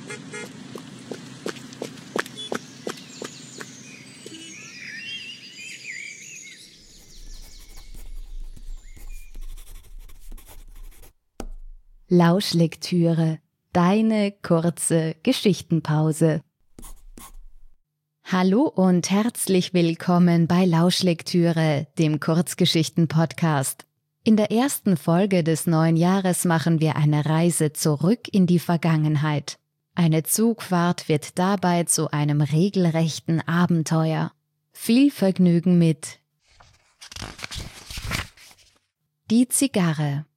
Lauschlektüre, deine kurze Geschichtenpause. Hallo und herzlich willkommen bei Lauschlektüre, dem Kurzgeschichten-Podcast. In der ersten Folge des neuen Jahres machen wir eine Reise zurück in die Vergangenheit. Eine Zugfahrt wird dabei zu einem regelrechten Abenteuer. Viel Vergnügen mit Die Zigarre.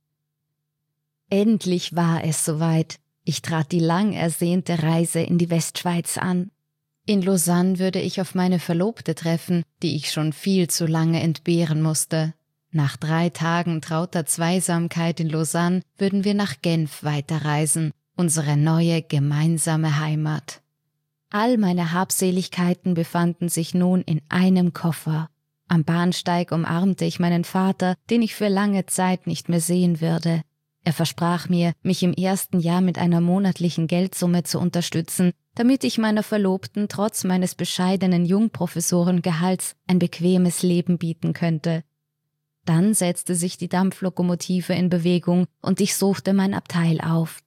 Endlich war es soweit. Ich trat die lang ersehnte Reise in die Westschweiz an. In Lausanne würde ich auf meine Verlobte treffen, die ich schon viel zu lange entbehren musste. Nach 3 Tagen trauter Zweisamkeit in Lausanne würden wir nach Genf weiterreisen, unsere neue gemeinsame Heimat. All meine Habseligkeiten befanden sich nun in einem Koffer. Am Bahnsteig umarmte ich meinen Vater, den ich für lange Zeit nicht mehr sehen würde. Er versprach mir, mich im ersten Jahr mit einer monatlichen Geldsumme zu unterstützen, damit ich meiner Verlobten trotz meines bescheidenen Jungprofessorengehalts ein bequemes Leben bieten könnte. Dann setzte sich die Dampflokomotive in Bewegung und ich suchte mein Abteil auf.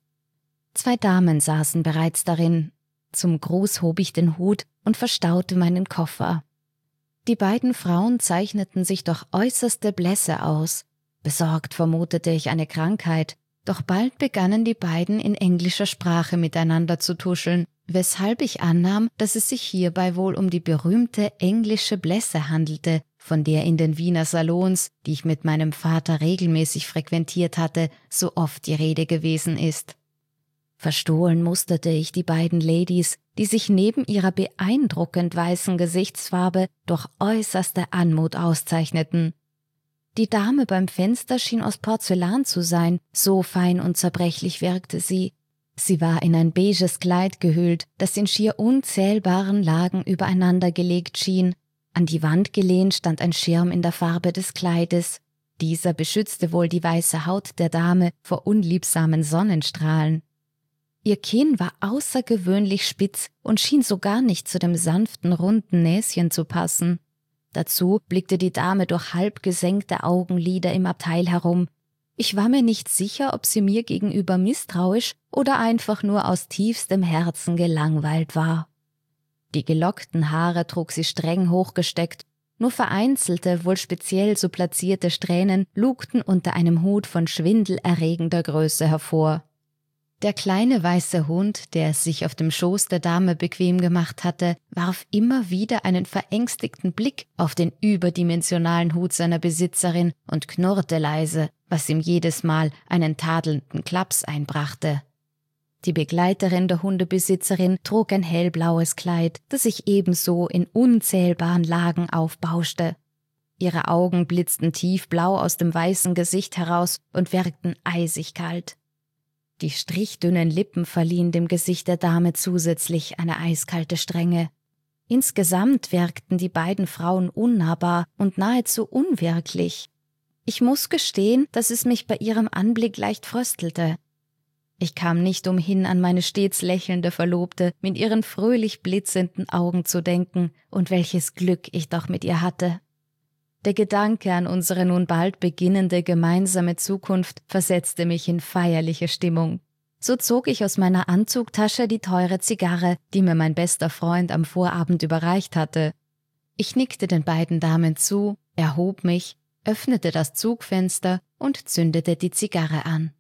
2 Damen saßen bereits darin. Zum Gruß hob ich den Hut und verstaute meinen Koffer. Die beiden Frauen zeichneten sich durch äußerste Blässe aus. Besorgt vermutete ich eine Krankheit, doch bald begannen die beiden in englischer Sprache miteinander zu tuscheln, weshalb ich annahm, dass es sich hierbei wohl um die berühmte englische Blässe handelte, von der in den Wiener Salons, die ich mit meinem Vater regelmäßig frequentiert hatte, so oft die Rede gewesen ist. Verstohlen musterte ich die beiden Ladies, die sich neben ihrer beeindruckend weißen Gesichtsfarbe durch äußerste Anmut auszeichneten. Die Dame beim Fenster schien aus Porzellan zu sein, so fein und zerbrechlich wirkte sie. Sie war in ein beiges Kleid gehüllt, das in schier unzählbaren Lagen übereinander gelegt schien. An die Wand gelehnt stand ein Schirm in der Farbe des Kleides. Dieser beschützte wohl die weiße Haut der Dame vor unliebsamen Sonnenstrahlen. Ihr Kinn war außergewöhnlich spitz und schien so gar nicht zu dem sanften, runden Näschen zu passen. Dazu blickte die Dame durch halb gesenkte Augenlider im Abteil herum. Ich war mir nicht sicher, ob sie mir gegenüber misstrauisch oder einfach nur aus tiefstem Herzen gelangweilt war. Die gelockten Haare trug sie streng hochgesteckt, nur vereinzelte, wohl speziell so platzierte Strähnen lugten unter einem Hut von schwindelerregender Größe hervor. Der kleine weiße Hund, der es sich auf dem Schoß der Dame bequem gemacht hatte, warf immer wieder einen verängstigten Blick auf den überdimensionalen Hut seiner Besitzerin und knurrte leise, was ihm jedes Mal einen tadelnden Klaps einbrachte. Die Begleiterin der Hundebesitzerin trug ein hellblaues Kleid, das sich ebenso in unzählbaren Lagen aufbauschte. Ihre Augen blitzten tiefblau aus dem weißen Gesicht heraus und wirkten eisig kalt. Die strichdünnen Lippen verliehen dem Gesicht der Dame zusätzlich eine eiskalte Strenge. Insgesamt wirkten die beiden Frauen unnahbar und nahezu unwirklich. Ich muss gestehen, dass es mich bei ihrem Anblick leicht fröstelte. Ich kam nicht umhin, an meine stets lächelnde Verlobte mit ihren fröhlich blitzenden Augen zu denken und welches Glück ich doch mit ihr hatte. Der Gedanke an unsere nun bald beginnende gemeinsame Zukunft versetzte mich in feierliche Stimmung. So zog ich aus meiner Anzugtasche die teure Zigarre, die mir mein bester Freund am Vorabend überreicht hatte. Ich nickte den beiden Damen zu, erhob mich, öffnete das Zugfenster und zündete die Zigarre an.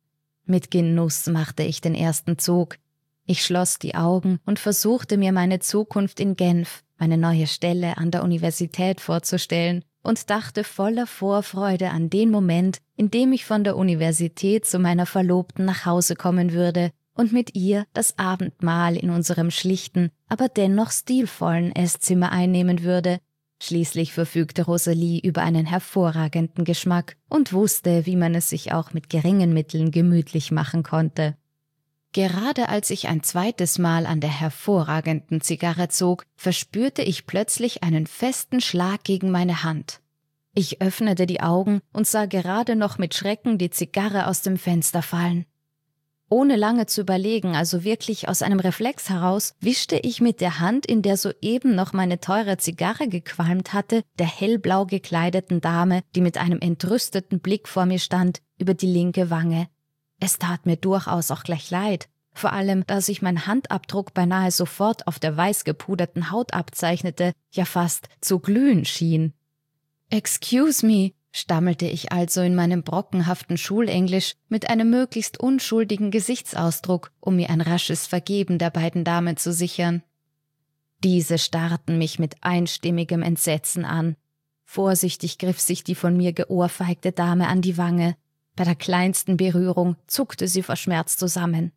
Mit Genuss machte ich den ersten Zug. Ich schloss die Augen und versuchte mir meine Zukunft in Genf, meine neue Stelle an der Universität vorzustellen und dachte voller Vorfreude an den Moment, in dem ich von der Universität zu meiner Verlobten nach Hause kommen würde und mit ihr das Abendmahl in unserem schlichten, aber dennoch stilvollen Esszimmer einnehmen würde. Schließlich verfügte Rosalie über einen hervorragenden Geschmack und wusste, wie man es sich auch mit geringen Mitteln gemütlich machen konnte. Gerade als ich ein zweites Mal an der hervorragenden Zigarre zog, verspürte ich plötzlich einen festen Schlag gegen meine Hand. Ich öffnete die Augen und sah gerade noch mit Schrecken die Zigarre aus dem Fenster fallen. Ohne lange zu überlegen, also wirklich aus einem Reflex heraus, wischte ich mit der Hand, in der soeben noch meine teure Zigarre gequalmt hatte, der hellblau gekleideten Dame, die mit einem entrüsteten Blick vor mir stand, über die linke Wange. Es tat mir durchaus auch gleich leid, vor allem, da sich mein Handabdruck beinahe sofort auf der weiß gepuderten Haut abzeichnete, ja fast zu glühen schien. »Excuse me«, stammelte ich also in meinem brockenhaften Schulenglisch mit einem möglichst unschuldigen Gesichtsausdruck, um mir ein rasches Vergeben der beiden Damen zu sichern. Diese starrten mich mit einstimmigem Entsetzen an. Vorsichtig griff sich die von mir geohrfeigte Dame an die Wange. Bei der kleinsten Berührung zuckte sie vor Schmerz zusammen.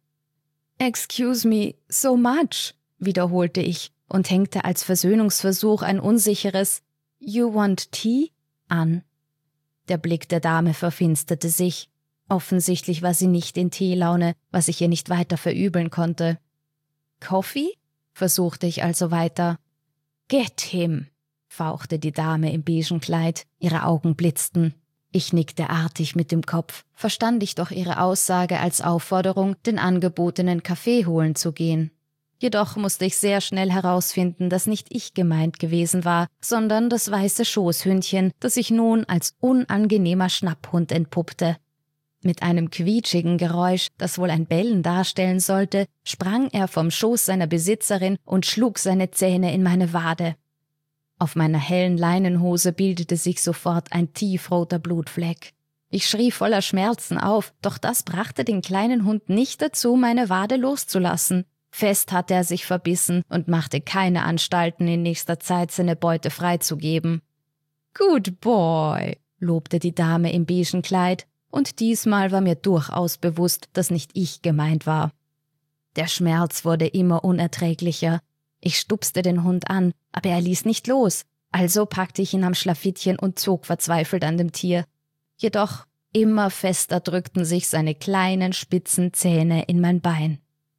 »Excuse me so much«, wiederholte ich und hängte als Versöhnungsversuch ein unsicheres »You want tea?« an. Der Blick der Dame verfinsterte sich. Offensichtlich war sie nicht in Teelaune, was ich ihr nicht weiter verübeln konnte. »Coffee?« versuchte ich also weiter. »Get him«, fauchte die Dame im beigen Kleid, ihre Augen blitzten. Ich nickte artig mit dem Kopf, verstand ich doch ihre Aussage als Aufforderung, den angebotenen Kaffee holen zu gehen. Jedoch musste ich sehr schnell herausfinden, dass nicht ich gemeint gewesen war, sondern das weiße Schoßhündchen, das sich nun als unangenehmer Schnapphund entpuppte. Mit einem quietschigen Geräusch, das wohl ein Bellen darstellen sollte, sprang er vom Schoß seiner Besitzerin und schlug seine Zähne in meine Wade. Auf meiner hellen Leinenhose bildete sich sofort ein tiefroter Blutfleck. Ich schrie voller Schmerzen auf, doch das brachte den kleinen Hund nicht dazu, meine Wade loszulassen. Fest hatte er sich verbissen und machte keine Anstalten, in nächster Zeit seine Beute freizugeben. »Good boy«, lobte die Dame im beigen Kleid, und diesmal war mir durchaus bewusst, dass nicht ich gemeint war. Der Schmerz wurde immer unerträglicher. Ich stupste den Hund an, aber er ließ nicht los, also packte ich ihn am Schlafittchen und zog verzweifelt an dem Tier. Jedoch immer fester drückten sich seine kleinen, spitzen Zähne in mein Bein.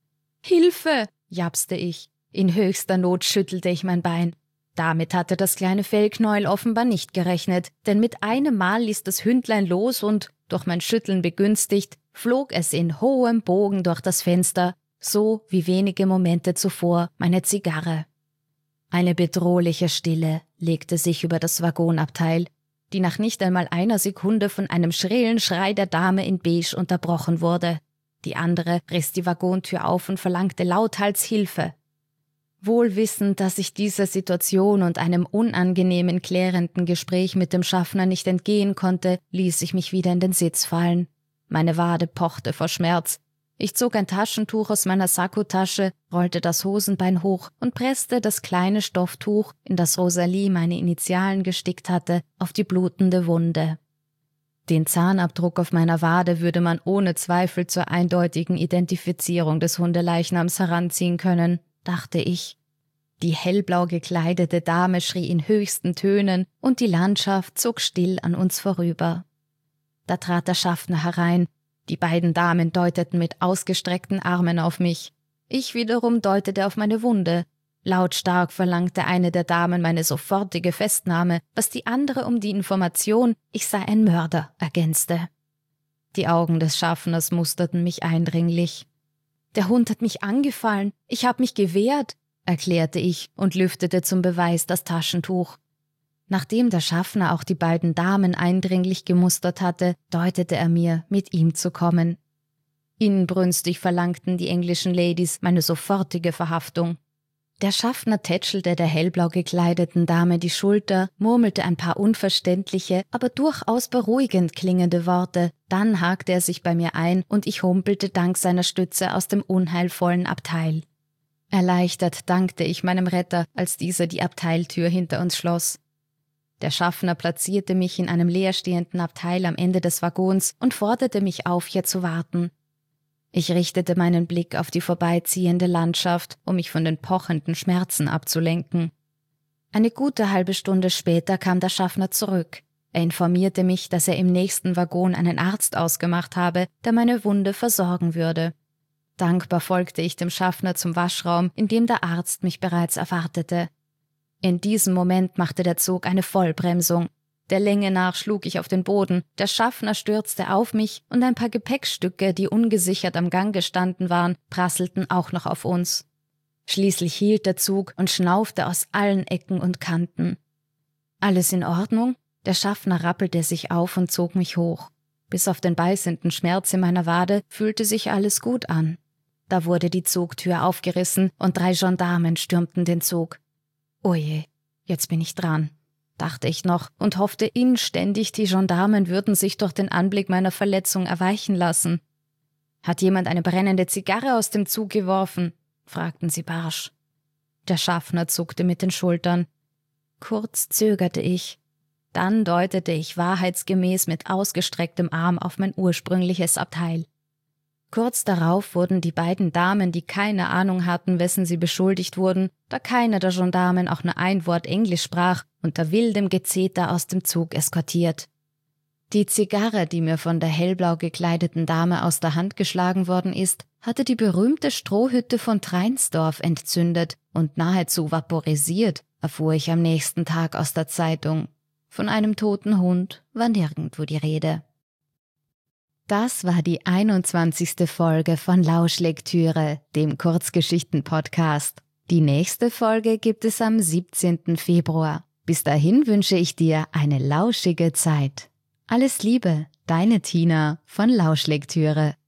»Hilfe«, japste ich. In höchster Not schüttelte ich mein Bein. Damit hatte das kleine Fellknäuel offenbar nicht gerechnet, denn mit einem Mal ließ das Hündlein los und, durch mein Schütteln begünstigt, flog es in hohem Bogen durch das Fenster, so wie wenige Momente zuvor meine Zigarre. Eine bedrohliche Stille legte sich über das Waggonabteil, die nach nicht einmal einer Sekunde von einem schrillen Schrei der Dame in Beige unterbrochen wurde. Die andere riss die Waggontür auf und verlangte lauthals Hilfe. Wohl wissend, dass ich dieser Situation und einem unangenehmen, klärenden Gespräch mit dem Schaffner nicht entgehen konnte, ließ ich mich wieder in den Sitz fallen. Meine Wade pochte vor Schmerz. Ich zog ein Taschentuch aus meiner Sakkotasche, rollte das Hosenbein hoch und presste das kleine Stofftuch, in das Rosalie meine Initialen gestickt hatte, auf die blutende Wunde. Den Zahnabdruck auf meiner Wade würde man ohne Zweifel zur eindeutigen Identifizierung des Hundeleichnams heranziehen können, dachte ich. Die hellblau gekleidete Dame schrie in höchsten Tönen und die Landschaft zog still an uns vorüber. Da trat der Schaffner herein. Die beiden Damen deuteten mit ausgestreckten Armen auf mich. Ich wiederum deutete auf meine Wunde. Lautstark verlangte eine der Damen meine sofortige Festnahme, was die andere um die Information, ich sei ein Mörder, ergänzte. Die Augen des Schaffners musterten mich eindringlich. »Der Hund hat mich angefallen, ich habe mich gewehrt«, erklärte ich und lüftete zum Beweis das Taschentuch. Nachdem der Schaffner auch die beiden Damen eindringlich gemustert hatte, deutete er mir, mit ihm zu kommen. Inbrünstig verlangten die englischen Ladies meine sofortige Verhaftung. Der Schaffner tätschelte der hellblau gekleideten Dame die Schulter, murmelte ein paar unverständliche, aber durchaus beruhigend klingende Worte, dann hakte er sich bei mir ein und ich humpelte dank seiner Stütze aus dem unheilvollen Abteil. Erleichtert dankte ich meinem Retter, als dieser die Abteiltür hinter uns schloss. Der Schaffner platzierte mich in einem leerstehenden Abteil am Ende des Waggons und forderte mich auf, hier zu warten. Ich richtete meinen Blick auf die vorbeiziehende Landschaft, um mich von den pochenden Schmerzen abzulenken. Eine gute halbe Stunde später kam der Schaffner zurück. Er informierte mich, dass er im nächsten Waggon einen Arzt ausgemacht habe, der meine Wunde versorgen würde. Dankbar folgte ich dem Schaffner zum Waschraum, in dem der Arzt mich bereits erwartete. In diesem Moment machte der Zug eine Vollbremsung. Der Länge nach schlug ich auf den Boden, der Schaffner stürzte auf mich und ein paar Gepäckstücke, die ungesichert am Gang gestanden waren, prasselten auch noch auf uns. Schließlich hielt der Zug und schnaufte aus allen Ecken und Kanten. »Alles in Ordnung?« Der Schaffner rappelte sich auf und zog mich hoch. Bis auf den beißenden Schmerz in meiner Wade fühlte sich alles gut an. Da wurde die Zugtür aufgerissen und 3 Gendarmen stürmten den Zug. »Oje, jetzt bin ich dran«, dachte ich noch und hoffte inständig, die Gendarmen würden sich durch den Anblick meiner Verletzung erweichen lassen. »Hat jemand eine brennende Zigarre aus dem Zug geworfen?« fragten sie barsch. Der Schaffner zuckte mit den Schultern. Kurz zögerte ich. Dann deutete ich wahrheitsgemäß mit ausgestrecktem Arm auf mein ursprüngliches Abteil. Kurz darauf wurden die beiden Damen, die keine Ahnung hatten, wessen sie beschuldigt wurden, da keiner der Gendarmen auch nur ein Wort Englisch sprach, unter wildem Gezeter aus dem Zug eskortiert. Die Zigarre, die mir von der hellblau gekleideten Dame aus der Hand geschlagen worden ist, hatte die berühmte Strohhütte von Treinsdorf entzündet und nahezu vaporisiert, erfuhr ich am nächsten Tag aus der Zeitung. Von einem toten Hund war nirgendwo die Rede. Das war die 21. Folge von Lauschlektüre, dem Kurzgeschichten-Podcast. Die nächste Folge gibt es am 17. Februar. Bis dahin wünsche ich dir eine lauschige Zeit. Alles Liebe, deine Tina von Lauschlektüre.